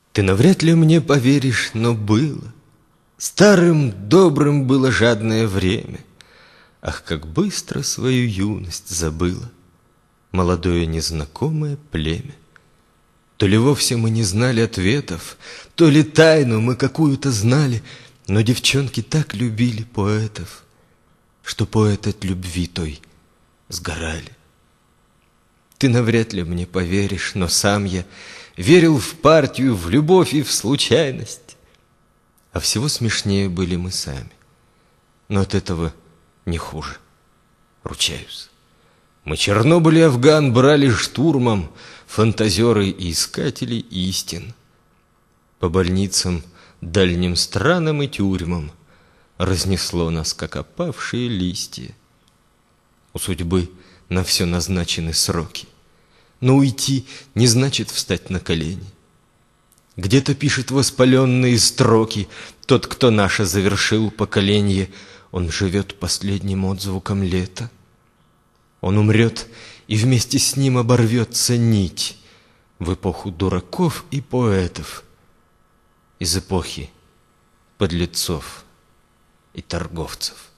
Ты навряд ли мне поверишь, но было. Старым добрым было жадное время. Ах, как быстро свою юность забыло молодое незнакомое племя. То ли вовсе мы не знали ответов, то ли тайну мы какую-то знали, но девчонки так любили поэтов, что поэты от любви той сгорали. Ты навряд ли мне поверишь, но сам я верил в партию, в любовь и в случайность. А всего смешнее были мы сами, но от этого не хуже, ручаюсь. Мы Чернобыль и Афган брали штурмом, фантазеры и искатели истин. По больницам, дальним странам и тюрьмам разнесло нас, как опавшие листья. У судьбы на все назначены сроки, но уйти не значит встать на колени. Где-то пишет воспаленные строки тот, кто наше завершил поколенье. Он живет последним отзвуком лета. Он умрет, и вместе с ним оборвется нить в эпоху дураков и поэтов, из эпохи подлецов и торговцев.